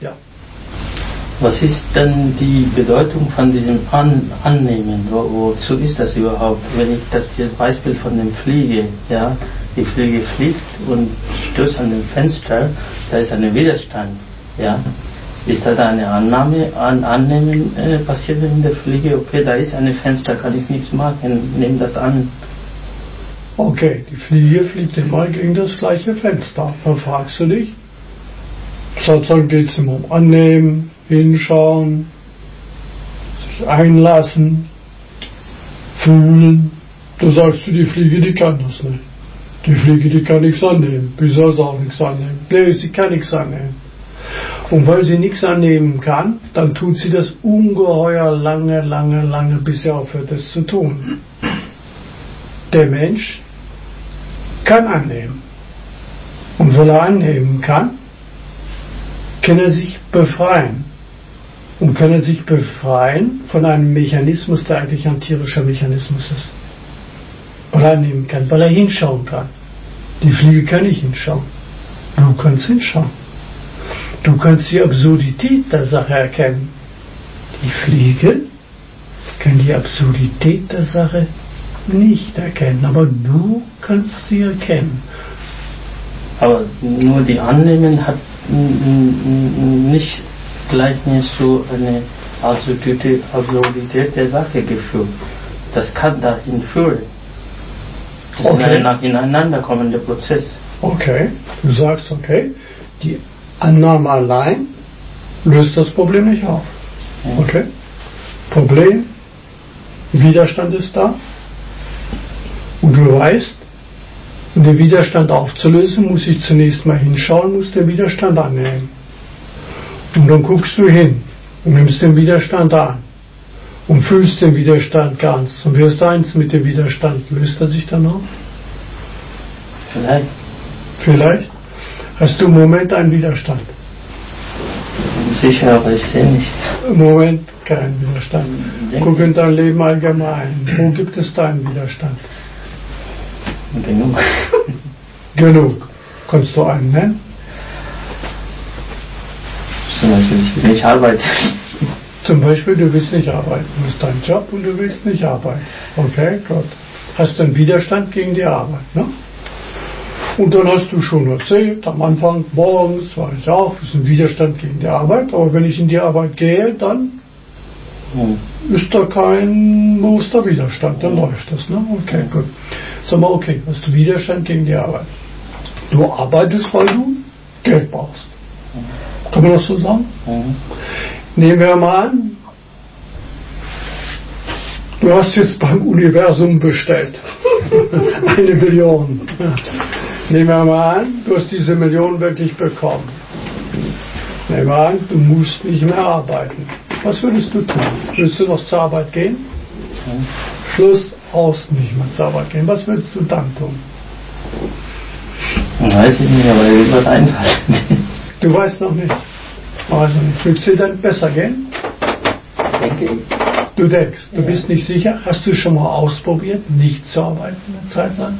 ja. Was ist denn die Bedeutung von diesem Annehmen? Wozu ist das überhaupt? Wenn ich das jetzt Beispiel von dem Fliege, ja, die Fliege fliegt und stößt an dem Fenster, da ist ein Widerstand, ja. Ist da eine Annehmen passiert in der Fliege? Okay, da ist ein Fenster, kann ich nichts machen, nehme das an. Okay, die Fliege fliegt immer gegen das gleiche Fenster. Dann fragst du dich, sozusagen geht es immer um Annehmen, hinschauen, sich einlassen, fühlen. Da sagst du, die Fliege, die kann das nicht. Die Fliege, die kann nichts annehmen. Wie soll sie auch nichts annehmen? Nee, sie kann nichts annehmen. Und weil sie nichts annehmen kann, dann tut sie das ungeheuer lange, bis sie aufhört, das zu tun. Der Mensch kann annehmen. Und weil er annehmen kann er sich befreien. Und kann er sich befreien von einem Mechanismus, der eigentlich ein tierischer Mechanismus ist. Weil er annehmen kann, weil er hinschauen kann. Die Fliege kann nicht hinschauen. Du kannst hinschauen. Du kannst die Absurdität der Sache erkennen. Die Fliege kann die Absurdität der Sache nicht erkennen, aber du kannst sie erkennen. Aber nur die Annehmen hat nicht gleich nicht so eine Absurdität der Sache geführt. Das kann dahin führen. Das ist ein ineinanderkommender Prozess. Okay, du sagst, okay, die Annahme allein löst das Problem nicht auf. Okay, Problem, Widerstand ist da. Und du weißt, um den Widerstand aufzulösen, muss ich zunächst mal hinschauen, muss den Widerstand annehmen. Und dann guckst du hin und nimmst den Widerstand an und fühlst den Widerstand ganz und wirst eins mit dem Widerstand. Löst er sich dann auf? Vielleicht? Hast du im Moment einen Widerstand? Sicher, aber ich sehe nicht. Im Moment keinen Widerstand. Guck in dein Leben allgemein. Wo gibt es da einen Widerstand? Genug. Genug. Kannst du einen nennen? Zum Beispiel, ich will nicht arbeiten. Zum Beispiel, du willst nicht arbeiten. Du hast deinen Job und du willst nicht arbeiten. Okay, gut. Hast du einen Widerstand gegen die Arbeit, ne? Und dann hast du schon erzählt, am Anfang, morgens war ich auch, das ist ein Widerstand gegen die Arbeit, aber wenn ich in die Arbeit gehe, dann ist da kein bewusster Widerstand, dann läuft das, ne? Okay, gut. Sag mal, okay, hast du Widerstand gegen die Arbeit? Du arbeitest, weil du Geld brauchst. Kann man das so sagen? Nehmen wir mal an, du hast jetzt beim Universum bestellt. 1 Million. Nehmen wir mal an, du hast diese Million wirklich bekommen. Nehmen wir an, du musst nicht mehr arbeiten. Was würdest du tun? Würdest du noch zur Arbeit gehen? Schluss aus, nicht mehr zur Arbeit gehen. Was würdest du dann tun? Weiß ich nicht, aber irgendwas einfallen. Du weißt noch nicht. Also nicht. Würdest du dann besser gehen? Denke ich. Du denkst, du bist nicht sicher. Hast du schon mal ausprobiert, nicht zu arbeiten eine Zeit lang?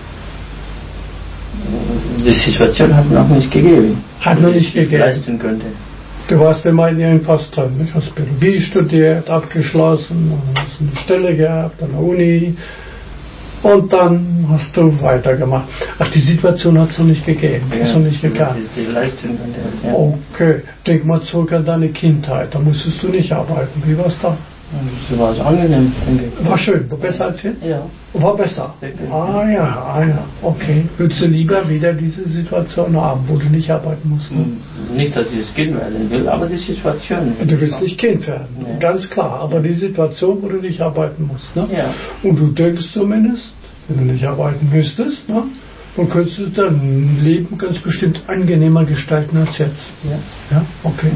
Die Situation hat noch nicht gegeben. Hat noch nicht gegeben. Leisten könnte. Du warst immer in irgendwas drin, nicht? Hast Biologie studiert, abgeschlossen, hast eine Stelle gehabt an der Uni und dann hast du weitergemacht. Ach, die Situation hat es noch nicht gegeben, hast du nicht gekannt. Die Leistung könnte es, ja. Okay, denk mal zurück an deine Kindheit, da musstest du nicht arbeiten. Wie war's da? Das war so angenehm, denke ich. War schön, war besser als jetzt? Ja. War besser? Ah ja, okay. Würdest du lieber wieder diese Situation haben, wo du nicht arbeiten musst? Ne? Nicht, dass ich das Kind werden will, aber die Situation. Du willst nicht Kind werden, nee. Ganz klar. Aber die Situation, wo du nicht arbeiten musst. Ne? Ja. Und du denkst zumindest, wenn du nicht arbeiten müsstest, ne, dann könntest du dein Leben ganz bestimmt angenehmer gestalten als jetzt. Ja, okay.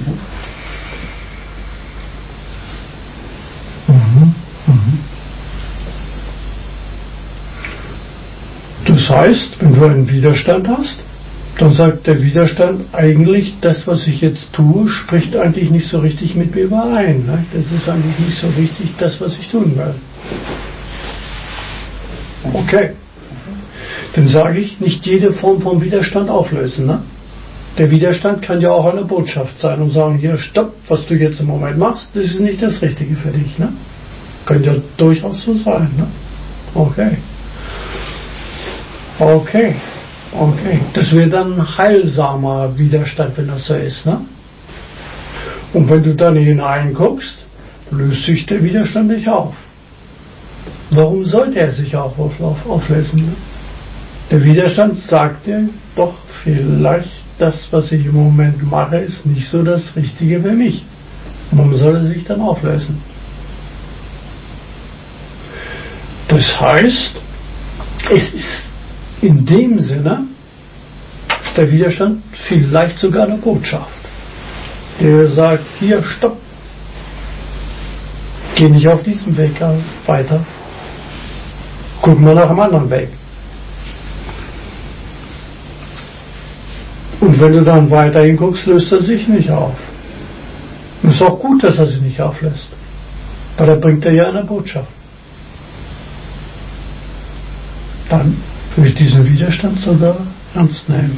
Das heißt, wenn du einen Widerstand hast, dann sagt der Widerstand eigentlich, das, was ich jetzt tue, spricht eigentlich nicht so richtig mit mir überein. Ne? Das ist eigentlich nicht so richtig das, was ich tun will. Okay. Dann sage ich, nicht jede Form von Widerstand auflösen. Ne? Der Widerstand kann ja auch eine Botschaft sein und sagen, hier, stopp, was du jetzt im Moment machst, das ist nicht das Richtige für dich. Ne? Könnte ja durchaus so sein. Ne? Okay. Das wäre dann ein heilsamer Widerstand, wenn das so ist. Ne? Und wenn du dann hineinguckst, löst sich der Widerstand nicht auf. Warum sollte er sich auch auflösen? Ne? Der Widerstand sagt dir doch, vielleicht das, was ich im Moment mache, ist nicht so das Richtige für mich. Warum soll er sich dann auflösen? Das heißt, es ist in dem Sinne, ist der Widerstand vielleicht sogar eine Botschaft, der sagt, hier, stopp, geh nicht auf diesem Weg weiter, guck mal nach einem anderen Weg. Und wenn du dann weiterhin guckst, löst er sich nicht auf. Und es ist auch gut, dass er sich nicht auflöst, weil er bringt dir ja eine Botschaft. Dann würde ich diesen Widerstand sogar ernst nehmen.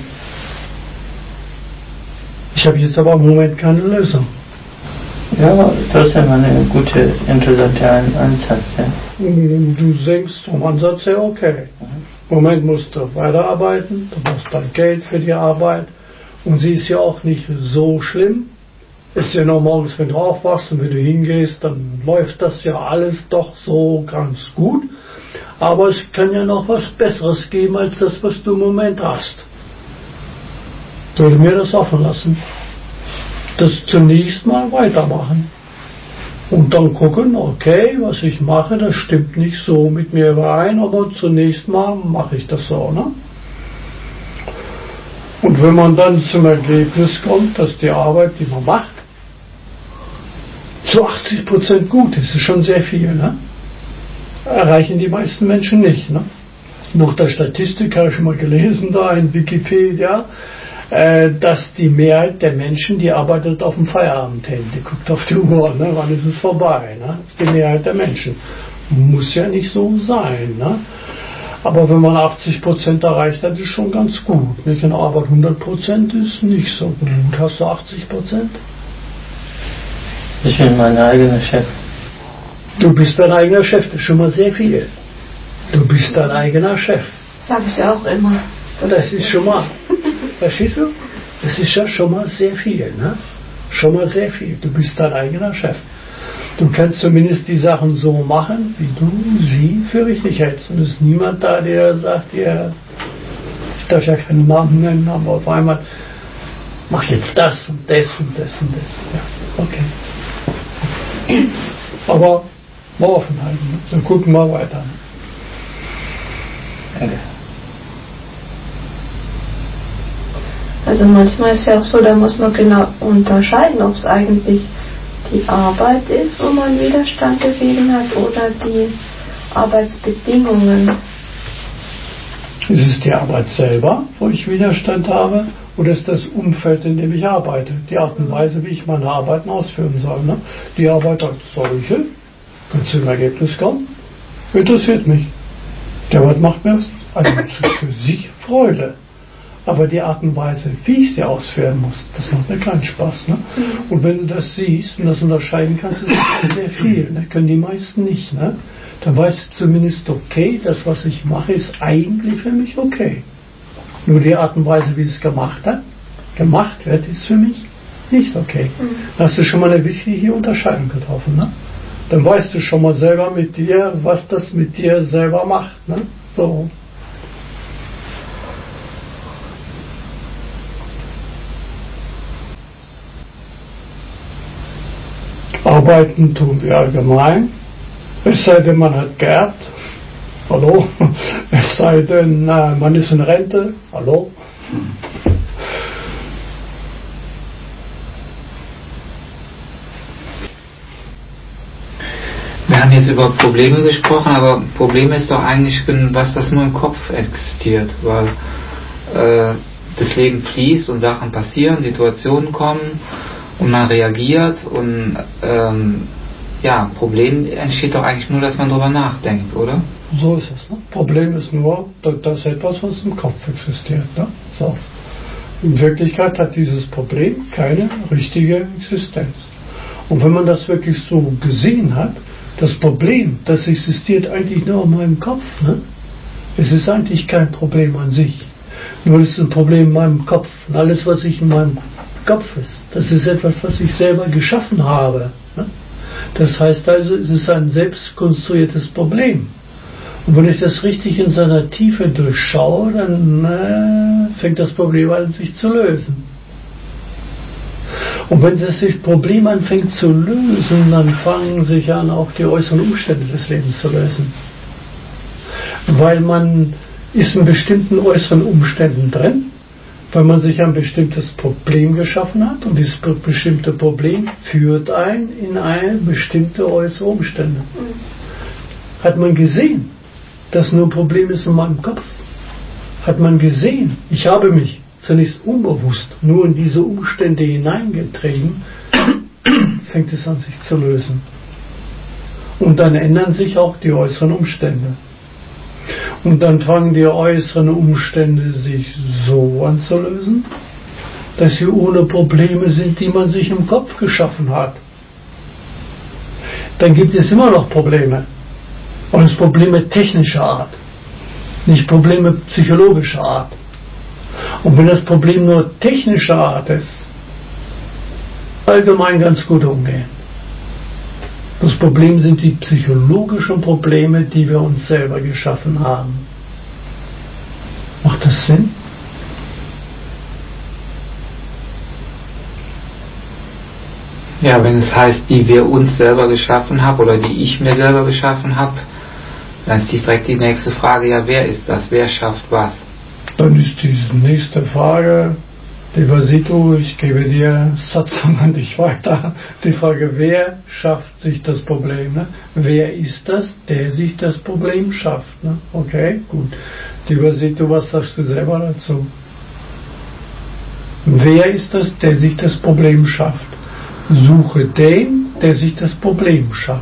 Ich habe jetzt aber im Moment keine Lösung. Ja, das ist ein guter, interessanter Ansatz. Ja. Du denkst vom Ansatz her, okay. Im Moment musst du weiterarbeiten, du brauchst dann Geld für die Arbeit und sie ist ja auch nicht so schlimm. Ist ja noch morgens, wenn du aufwachst und wenn du hingehst, dann läuft das ja alles doch so ganz gut. Aber es kann ja noch was Besseres geben als das, was du im Moment hast. Ich würde mir das offen lassen. Das zunächst mal weitermachen. Und dann gucken, okay, was ich mache, das stimmt nicht so mit mir überein, aber zunächst mal mache ich das so. Ne? Und wenn man dann zum Ergebnis kommt, dass die Arbeit, die man macht, zu 80% gut ist schon sehr viel. Ne? Erreichen die meisten Menschen nicht. Ne? Nach der Statistik habe ich schon mal gelesen, da in Wikipedia, dass die Mehrheit der Menschen, die arbeitet auf dem Feierabend hin. Die guckt auf die Uhr, ne? Wann ist es vorbei? Ne? Das ist die Mehrheit der Menschen. Muss ja nicht so sein. Ne? Aber wenn man 80% erreicht hat, ist schon ganz gut. Nicht? Wenn Arbeit 100% ist, nicht so gut. Hast du 80%? Ich bin mein eigener Chef. Du bist dein eigener Chef, das ist schon mal sehr viel. Du bist dein eigener Chef. Das sage ich auch immer. Das ist schon mal, verstehst du? Das ist ja schon mal sehr viel, ne? Schon mal sehr viel. Du bist dein eigener Chef. Du kannst zumindest die Sachen so machen, wie du sie für richtig hältst. Und es ist niemand da, der sagt, ja, ich darf ja keinen Namen nennen, aber auf einmal, mach jetzt das und das und das und das. Ja, okay. Aber mal offen halten, ne? Dann gucken wir weiter. Okay. Also manchmal ist es ja auch so, da muss man genau unterscheiden, ob es eigentlich die Arbeit ist, wo man Widerstand gegeben hat, oder die Arbeitsbedingungen. Ist es die Arbeit selber, wo ich Widerstand habe, oder ist das Umfeld, in dem ich arbeite? Die Art und Weise, wie ich meine Arbeiten ausführen soll. Ne? Die Arbeit als solche, kann zum Ergebnis kommen, interessiert mich. Die Arbeit macht mir also für sich Freude. Aber die Art und Weise, wie ich sie ausführen muss, das macht mir keinen Spaß. Ne? Und wenn du das siehst und das unterscheiden kannst, ist das sehr viel. Ne? Können die meisten nicht. Ne? Dann weißt du zumindest, okay, das, was ich mache, ist eigentlich für mich okay. Nur die Art und Weise, wie es gemacht wird, ist für mich nicht okay. Dann hast du schon mal eine wichtige Unterscheidung getroffen. Ne? Dann weißt du schon mal selber mit dir, was das mit dir selber macht. Ne? So. Arbeiten tun wir allgemein, es sei denn, man hat geerbt, hallo, es sei denn, man ist in Rente, hallo. Wir haben jetzt über Probleme gesprochen, aber Probleme ist doch eigentlich was nur im Kopf existiert, weil das Leben fließt und Sachen passieren, Situationen kommen und man reagiert und Problem entsteht doch eigentlich nur, dass man drüber nachdenkt, oder? So ist es. Ne? Problem ist nur, dass etwas, was im Kopf existiert. Ne? So. In Wirklichkeit hat dieses Problem keine richtige Existenz. Und wenn man das wirklich so gesehen hat, das Problem, das existiert eigentlich nur in meinem Kopf. Ne? Es ist eigentlich kein Problem an sich. Nur es ist ein Problem in meinem Kopf. Und alles, was ich in meinem Kopf ist, das ist etwas, was ich selber geschaffen habe. Ne? Das heißt also, es ist ein selbst konstruiertes Problem. Und wenn ich das richtig in seiner Tiefe durchschaue, dann fängt das Problem an, sich zu lösen. Und wenn sich das Problem anfängt zu lösen, dann fangen sich an, auch die äußeren Umstände des Lebens zu lösen. Weil man ist in bestimmten äußeren Umständen drin, weil man sich ein bestimmtes Problem geschaffen hat und dieses bestimmte Problem führt einen in eine bestimmte äußere Umstände. Hat man gesehen, dass nur ein Problem ist in meinem Kopf? Hat man gesehen, ich habe mich zunächst unbewusst nur in diese Umstände hineingetrieben, fängt es an, sich zu lösen. Und dann ändern sich auch die äußeren Umstände. Und dann fangen die äußeren Umstände sich so an zu lösen, dass sie ohne Probleme sind, die man sich im Kopf geschaffen hat. Dann gibt es immer noch Probleme. Und es Probleme technischer Art, nicht Probleme psychologischer Art. Und wenn das Problem nur technischer Art ist, allgemein ganz gut umgehen. Das Problem sind die psychologischen Probleme, die wir uns selber geschaffen haben. Macht das Sinn? Ja, wenn es heißt, die wir uns selber geschaffen haben oder die ich mir selber geschaffen habe, dann ist direkt die nächste Frage, ja, wer ist das? Wer schafft was? Dann ist die nächste Frage, Devasito, ich gebe dir Satsang an dich weiter. Die Frage, wer schafft sich das Problem? Ne? Wer ist das, der sich das Problem schafft? Ne? Okay, gut. Devasito, was sagst du selber dazu? Wer ist das, der sich das Problem schafft? Suche den, der sich das Problem schafft.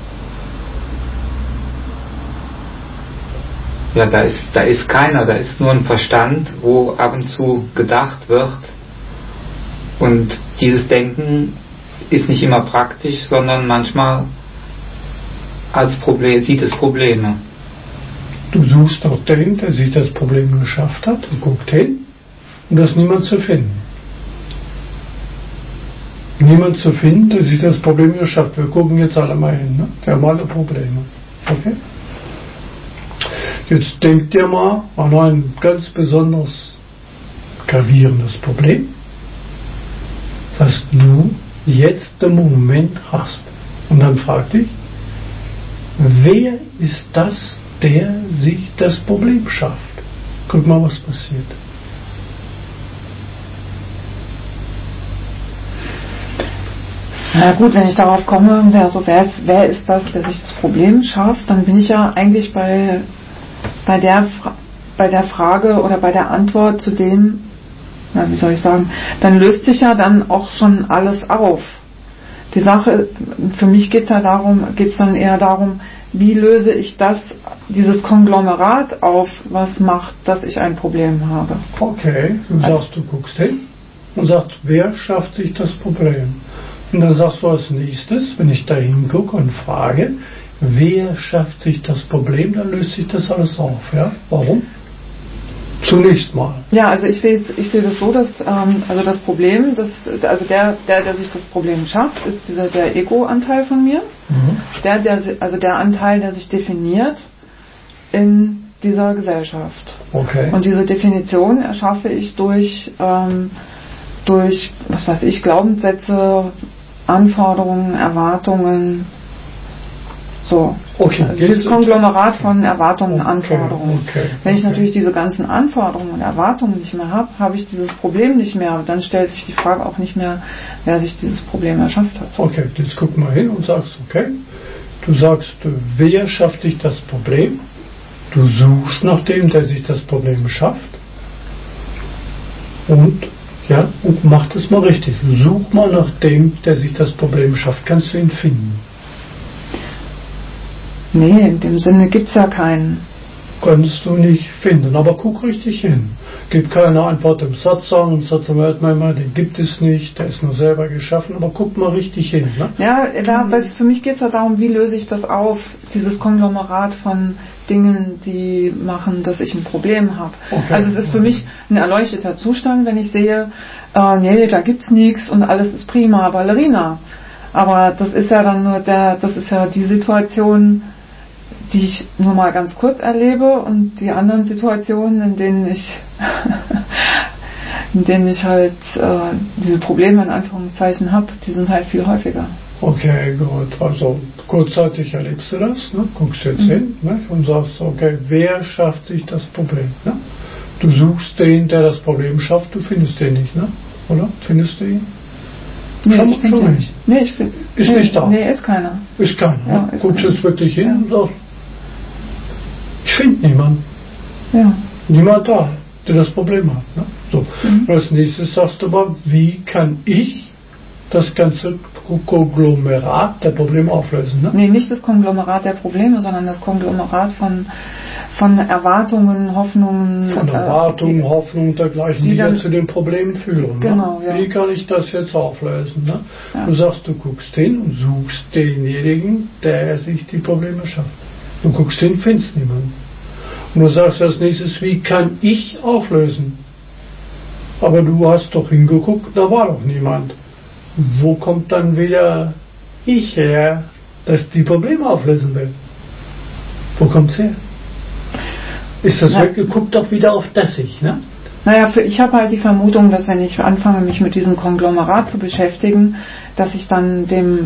Ja, da ist keiner, da ist nur ein Verstand, wo ab und zu gedacht wird. Und dieses Denken ist nicht immer praktisch, sondern manchmal als Problem, sieht es Probleme. Du suchst auch den, der sich das Problem geschafft hat, und guckst hin, und da ist niemand zu finden. Niemand zu finden, der sich das Problem geschafft hat. Wir gucken jetzt alle mal hin, ne? Wir haben alle Probleme. Okay? Jetzt denkt ihr mal an ein ganz besonders gravierendes Problem, das du jetzt im Moment hast. Und dann frag dich, wer ist das, der sich das Problem schafft? Guck mal, was passiert. Na gut, wenn ich darauf komme, wer ist das, der sich das Problem schafft, dann bin ich ja eigentlich bei der Frage oder bei der Antwort zu dem, wie soll ich sagen, dann löst sich ja dann auch schon alles auf. Die Sache, für mich geht es dann eher darum, wie löse ich dieses Konglomerat auf, was macht, dass ich ein Problem habe. Okay, du sagst, du guckst hin und sagst, wer schafft sich das Problem? Und dann sagst du als nächstes, wenn ich da hingucke und frage, wer schafft sich das Problem, dann löst sich das alles auf. Ja? Warum? Zunächst mal. Ja, also ich sehe das so, dass also das Problem, der sich das Problem schafft, ist der Ego-Anteil von mir. Der Anteil, der sich definiert in dieser Gesellschaft. Okay. Und diese Definition erschaffe ich durch was weiß ich, Glaubenssätze, Anforderungen, Erwartungen, so. Okay. Also dieses Konglomerat von Erwartungen und Anforderungen. Okay. Wenn ich natürlich diese ganzen Anforderungen und Erwartungen nicht mehr habe, habe ich dieses Problem nicht mehr. Dann stellt sich die Frage auch nicht mehr, wer sich dieses Problem erschafft hat. Okay, jetzt guck mal hin und sagst, okay, du sagst, wer schafft sich das Problem? Du suchst nach dem, der sich das Problem schafft. Und mach das mal richtig. Such mal nach dem, der sich das Problem schafft. Kannst du ihn finden? Nee, in dem Sinne gibt es ja keinen. Kannst du nicht finden, aber guck richtig hin. gibt keine Antwort im Satsang. Im Satsang hört man immer, den gibt es nicht, der ist nur selber geschaffen. Aber guckt mal richtig hin. Ne? Ja, für mich geht es ja darum, wie löse ich das auf, dieses Konglomerat von Dingen, die machen, dass ich ein Problem habe. Okay. Also es ist für mich ein erleuchteter Zustand, wenn ich sehe, nee, da gibt's nichts und alles ist prima, Ballerina. Aber das ist ja dann nur das ist ja die Situation, die ich nur mal ganz kurz erlebe, und die anderen Situationen, in denen ich halt diese Probleme in Anführungszeichen habe, die sind halt viel häufiger. Okay, gut. Also kurzzeitig erlebst du das, ne? Guckst jetzt hin, ne? Und sagst, okay, wer schafft sich das Problem? Ne? Du suchst den, der das Problem schafft, du findest den nicht, ne? Oder? Findest du ihn? Nee, ich finde ihn nicht. Nee, ist nicht da. Nee, ist keiner. Ist keiner. Ja, Ne? Guckst jetzt wirklich hin und sagst, ich finde niemanden. Ja. Niemand da, der das Problem hat. Ne? So. Als nächstes sagst du aber, wie kann ich das ganze Konglomerat der Probleme auflösen? Ne? Nee, nicht das Konglomerat der Probleme, sondern das Konglomerat von Erwartungen, Hoffnungen. Von Erwartungen, Hoffnungen dergleichen, die ja zu den Problemen führen. Genau, ne? ja. Wie kann ich das jetzt auflösen? Ne? Ja. Du sagst, du guckst hin und suchst denjenigen, der sich die Probleme schafft. Du guckst hin, findest niemanden. Und du sagst als nächstes, wie kann ich auflösen? Aber du hast doch hingeguckt, da war doch niemand. Wo kommt dann wieder ich her, dass die Probleme auflösen will? Wo kommt's her? Ist das weg? Guck doch wieder auf das Ich, ne? Naja, ich habe halt die Vermutung, dass wenn ich anfange, mich mit diesem Konglomerat zu beschäftigen, dass ich dann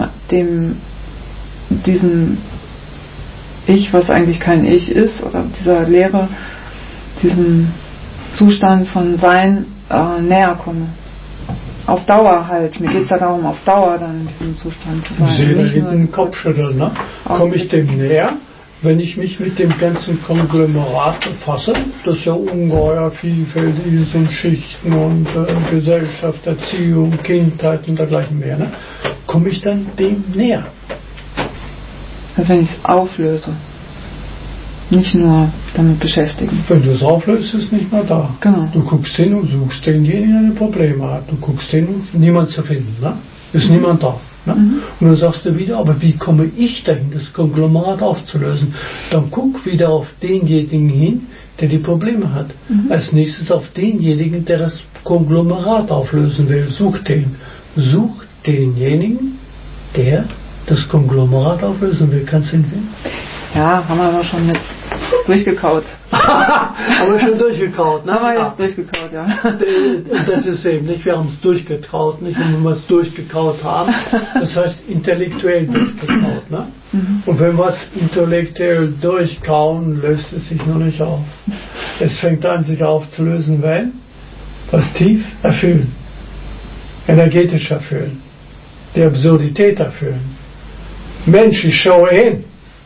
diesem Ich, was eigentlich kein Ich ist, oder dieser Leere, diesem Zustand von Sein näher komme. Auf Dauer halt. Mir geht es ja darum, auf Dauer dann in diesem Zustand zu sein. Seele hinten den Kopf schütteln, ne? Komme ich dem näher, wenn ich mich mit dem ganzen Konglomerat befasse, das ja ungeheuer vielfältig ist und Schichten und Gesellschaft, Erziehung, Kindheit und dergleichen mehr, ne? Komme ich dann dem näher? Also wenn ich es auflöse. Nicht nur damit beschäftigen. Wenn du es auflöst, ist es nicht mehr da. Genau. Du guckst hin und suchst denjenigen, der ein Problem hat. Du guckst hin und niemand zu finden. Ne? Ist niemand da. Ne? Und dann sagst du wieder, aber wie komme ich dahin, das Konglomerat aufzulösen? Dann guck wieder auf denjenigen hin, der die Probleme hat. Als nächstes auf denjenigen, der das Konglomerat auflösen will. Such den. Such denjenigen, der das Konglomerat auflösen will. Kannst du ihn finden? Ja, haben wir aber schon jetzt durchgekaut. Haben wir schon durchgekaut, ne? Haben wir jetzt durchgekaut, ja. Und das ist eben nicht, wir haben es durchgekaut, nicht? Und wenn wir es durchgekaut haben, das heißt intellektuell durchgekaut, ne? Und wenn wir es intellektuell durchkauen, löst es sich noch nicht auf. Es fängt an, sich aufzulösen, wenn was tief erfüllen, energetisch erfüllen, die Absurdität erfüllen. Mensch, ich schaue hin.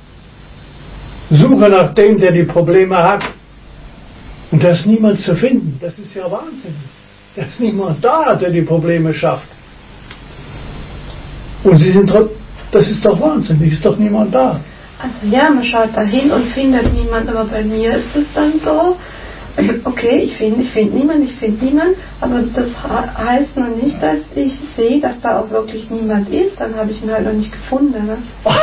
Suche nach dem, der die Probleme hat. Und da ist niemand zu finden. Das ist ja wahnsinnig. Da ist niemand da, der die Probleme schafft. Und sie sind das ist doch wahnsinnig, ist doch niemand da. Also ja, man schaut da hin und findet niemand, aber bei mir ist es dann so, okay, ich finde niemand, aber das heißt noch nicht, dass ich sehe, dass da auch wirklich niemand ist, dann habe ich ihn halt noch nicht gefunden. Ne?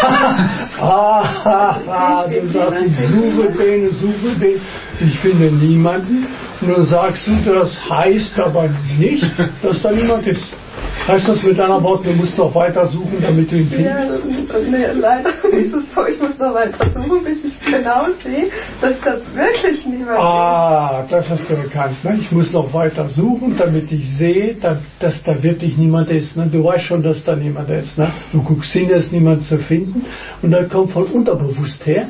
Du sagst, ich suche den, ich finde niemanden, und dann sagst du, das heißt aber nicht, dass da niemand ist. Heißt das mit deiner Worten, du musst noch weiter suchen, damit du ihn findest? Ja, nee, leider ist es so, ich muss noch weiter suchen, bis ich genau sehe, dass da wirklich niemand ist. Das hast du erkannt. Ne? Ich muss noch weiter suchen, damit ich sehe, dass da wirklich niemand ist. Ne? Du weißt schon, dass da niemand ist. Ne? Du guckst hin, da ist niemand zu finden, und dann kommt von unterbewusst her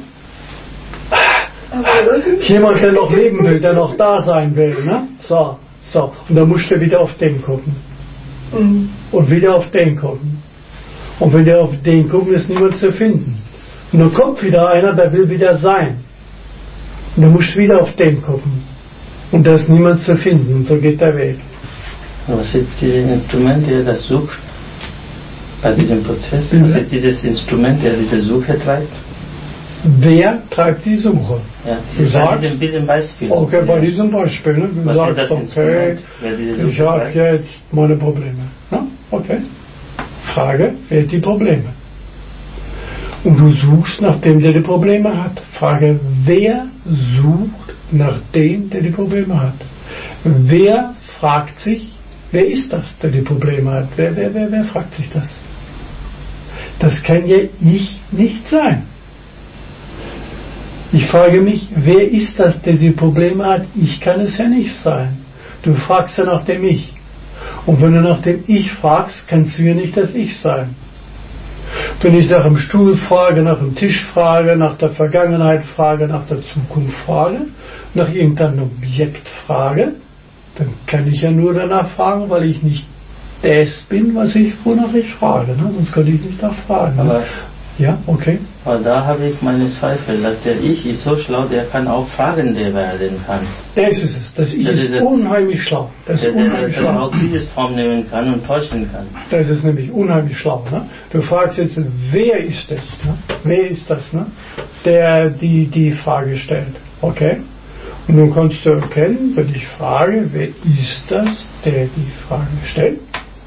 jemand, der noch leben will, der noch da sein will. Ne? So. Und dann musst du wieder auf den gucken. Und wieder auf den gucken. Und wenn der auf den gucken, ist niemand zu finden. Und dann kommt wieder einer, der will wieder sein. Und dann musst du wieder auf den gucken. Und da ist niemand zu finden. Und so geht der Weg. Was ist dieses Instrument, der das sucht bei diesem Prozess? Was ist dieses Instrument, der diese Suche treibt? Wer treibt die Suche? Ja, Du sagst, bei diesem Beispiel. okay, bei Ja. diesem Beispiel, ne? Du Was ist sagst, das okay, Instrument, wer diese Suche ich habe treibt? jetzt meine Probleme. Ja? Okay. Frage, wer hat die Probleme? Und du suchst nach dem, der die Probleme hat. Frage, wer sucht nach dem, der die Probleme hat? Wer fragt sich, wer ist das, der die Probleme hat? Wer fragt sich das? Das kann ja ich nicht sein. Ich frage mich, wer ist das, der die Probleme hat? Ich kann es ja nicht sein. Du fragst ja nach dem Ich. Und wenn du nach dem Ich fragst, kannst du ja nicht das Ich sein. Wenn ich nach dem Stuhl frage, nach dem Tisch frage, nach der Vergangenheit frage, nach der Zukunft frage, nach irgendeinem Objekt frage, dann kann ich ja nur danach fragen, weil ich nicht das bin, wonach ich frage. Ne? Sonst könnte ich nicht nachfragen. Aber, ja, okay. aber da habe ich meine Zweifel, dass der Ich ist so schlau, der kann auch Fragende werden kann. Das ist es. Das Ich Das ist ist unheimlich schlau. Das ist Der unheimlich das schlau. auch dieses Form nehmen kann und täuschen kann. Das ist nämlich unheimlich schlau. Ne? Du fragst jetzt, wer ist das? Ne? Wer ist das, ne? Der die Frage stellt? Okay? Und nun kannst du erkennen, wenn ich frage, wer ist das, der die Frage stellt,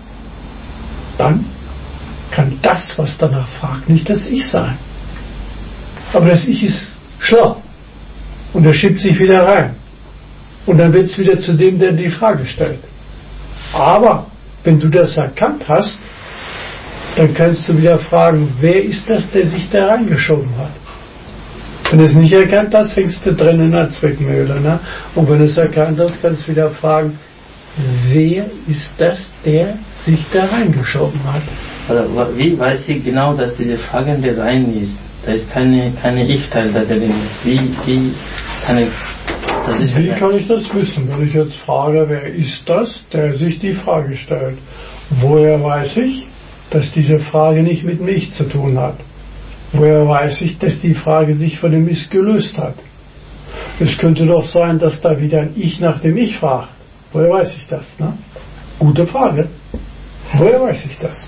dann kann das, was danach fragt, nicht das Ich sein. Aber das Ich ist schlau. Und er schiebt sich wieder rein. Und dann wird es wieder zu dem, der die Frage stellt. Aber wenn du das erkannt hast, dann kannst du wieder fragen, wer ist das, der sich da reingeschoben hat? Wenn du es nicht erkannt hast, hängst du drin in der Zwickmühle. Ne? Und wenn du es erkannt hast, kannst du wieder fragen, wer ist das, der sich da reingeschoben hat? Oder wie weiß ich genau, dass diese Fragende rein ist? Da ist keine Ich-Teil da drin. Wie kann ich das ist Wie kann ich das wissen, wenn ich jetzt frage, wer ist das, der sich die Frage stellt? Woher weiß ich, dass diese Frage nicht mit dem Ich zu tun hat? Woher weiß ich, dass die Frage sich von dem Ich gelöst hat? Es könnte doch sein, dass da wieder ein Ich nach dem Ich fragt. Woher weiß ich das? Ne? Gute Frage. Woher weiß ich das?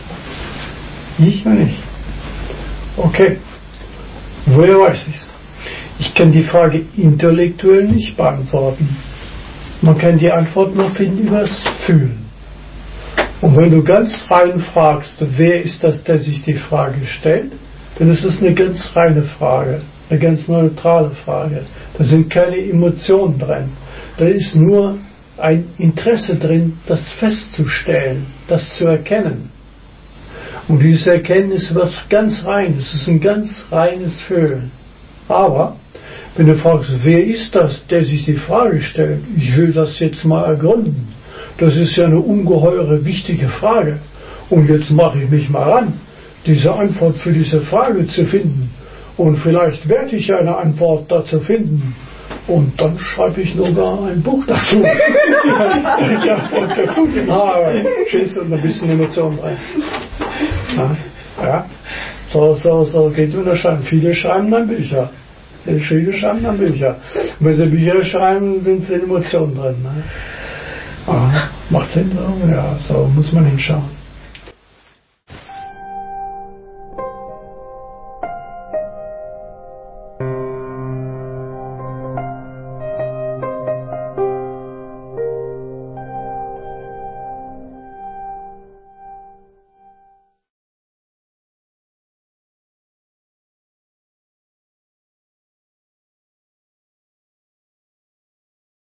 Ich oder nicht? Okay. Woher weiß ich es? Ich kann die Frage intellektuell nicht beantworten. Man kann die Antwort nur finden über das Fühlen. Und wenn du ganz rein fragst, wer ist das, der sich die Frage stellt, dann ist es eine ganz reine Frage, eine ganz neutrale Frage. Da sind keine Emotionen drin. Da ist nur ein Interesse drin, das festzustellen, das zu erkennen. Und dieses Erkennen ist was ganz Reines, es ist ein ganz reines Fühlen. Aber wenn du fragst, wer ist das, der sich die Frage stellt, ich will das jetzt mal ergründen, das ist ja eine ungeheure wichtige Frage. Und jetzt mache ich mich mal ran, diese Antwort für diese Frage zu finden. Und vielleicht werde ich eine Antwort dazu finden. Und dann schreibe ich sogar ein Buch dazu. Ich Antwort gefunden habe. Schießt und ein bisschen Emotion rein. Ja. So geht unterscheiden. Viele schreiben dann Bücher. Viele schreiben dann Bücher. Und wenn sie Bücher schreiben, sind sie Emotionen drin. Ne? Macht Sinn? So? Ja, so muss man hinschauen.